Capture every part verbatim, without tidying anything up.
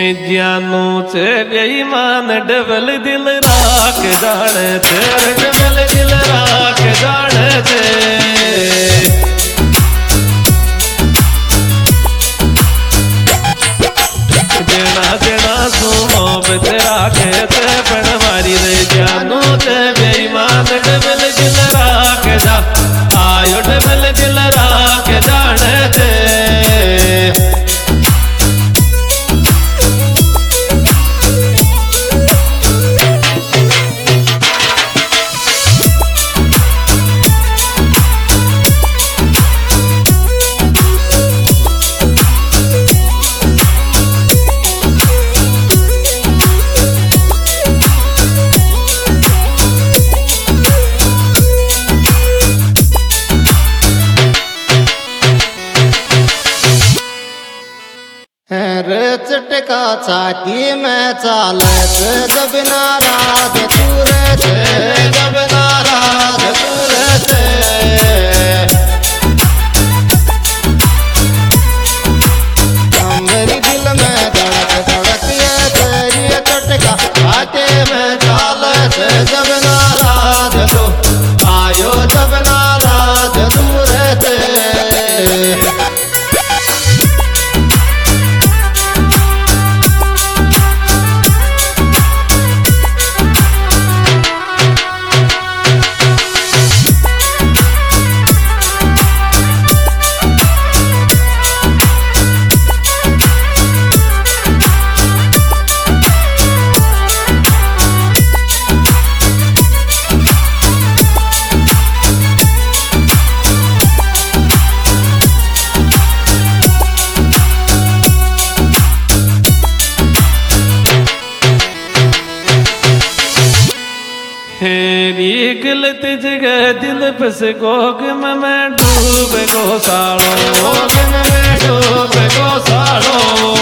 जानू से बेईमान डबल दिल राख जाने तेरे डबल दिल राख जाने दे देना देना सुनो तेरा खेते पण मारी रे जानू से बेईमान डबल दिल राख जा आयो डबल दिल राख जाने दे चटका छाती में चालत जब नाराज सूरज जब नाराज सूरज मेरी दिल में धड़क धड़क ये तेरी चटका छाती में चालत जब नाराज तो आयो जब नाराज सूरज हेरी गलत जगह दिल फस गोग में मैं डूब गो साड़ो गोग में मैं डूब गो साड़ो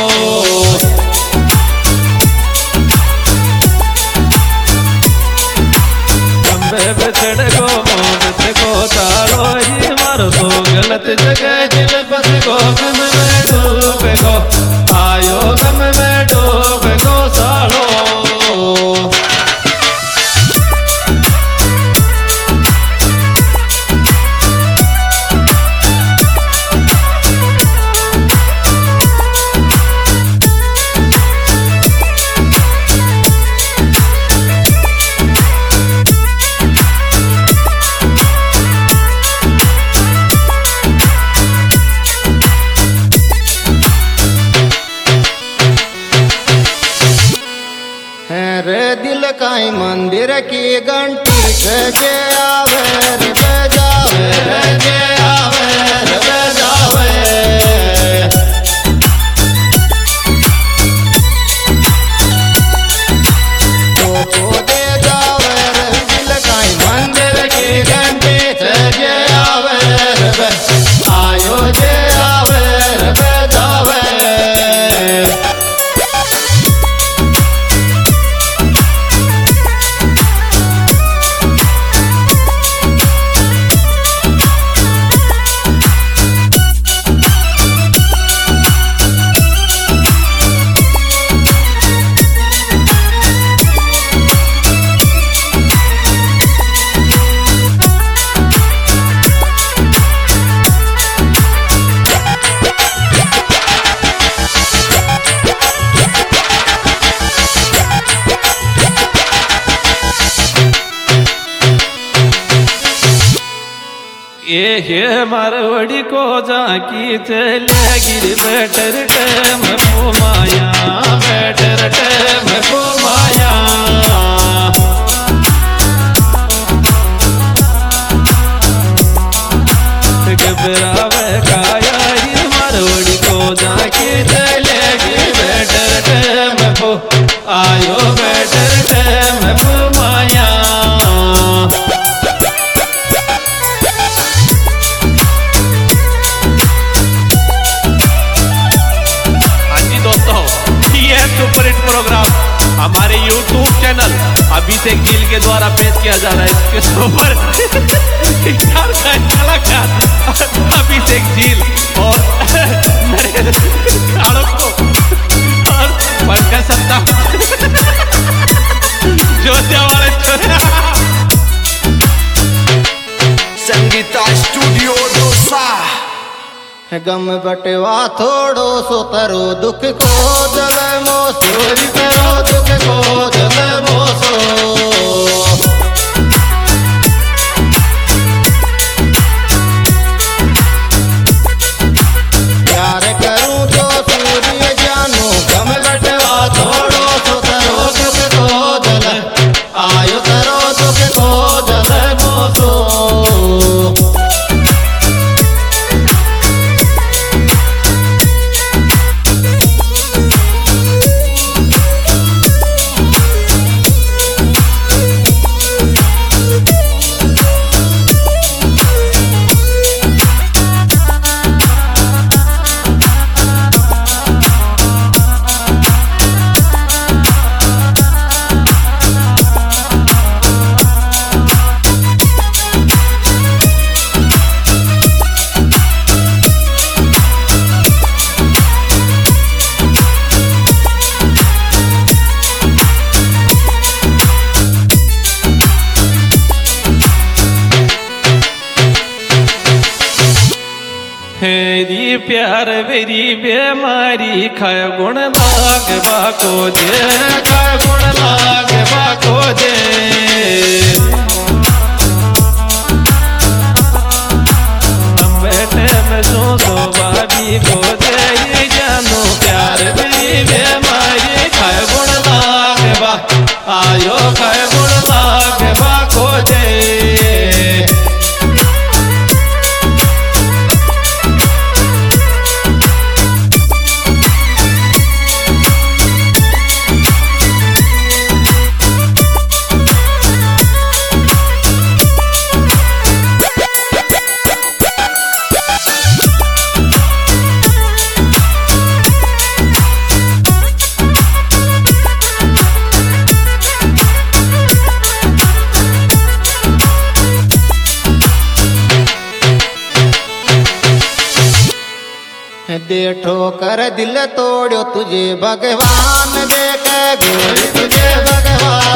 खंबे पे चढ़ गो मोहब्बत को साड़ो ये मारो तो गलत जगह दिल फस गोग में मैं डूब गो आयो गम में डूब गो साड़ो दिल काई मंदिर की घंटी जे आवे रे बजावे जे आवे रे बजावे तो को दे जावे रे दिल काई मंदिर की घंटी जे आवे रे आयो जे आवे रे बजावे ये हे मारवड़ी को जाकी चले गिर बैटर टम को माया बैटर टम को माया घबरावे काया ये मारवड़ी को जाकी चले गिर बैटर टम को आयो बैटर टम को माया प्रोग्राम हमारे यूट्यूब चैनल अभिषेक झील के द्वारा पेश किया जा रहा है। इसके ऊपर कलाकार अभिषेक झील और गम बटवा थोड़ो सो तरो दुख को जल मोसो चोरी करो दुख को जल मोसो प्यार करूं तो सूर्य जानू गम बटवा थोड़ो सो तरो दुख को जल आयो तरो दुख को जल मोसो हेरी प्यार वेरी बेमारी खाय गुण लाग बाको जे खाय गुण लाग बाको जे हम बैठे में सो सो भाभी को दे ये जानू प्यार वेरी बेमारी खाय गुण लाग बा आयो खाय गुण लाग बाको जे दे ठोकर दिल तोड़ो तुझे भगवान दे के गोरी तुझे भगवान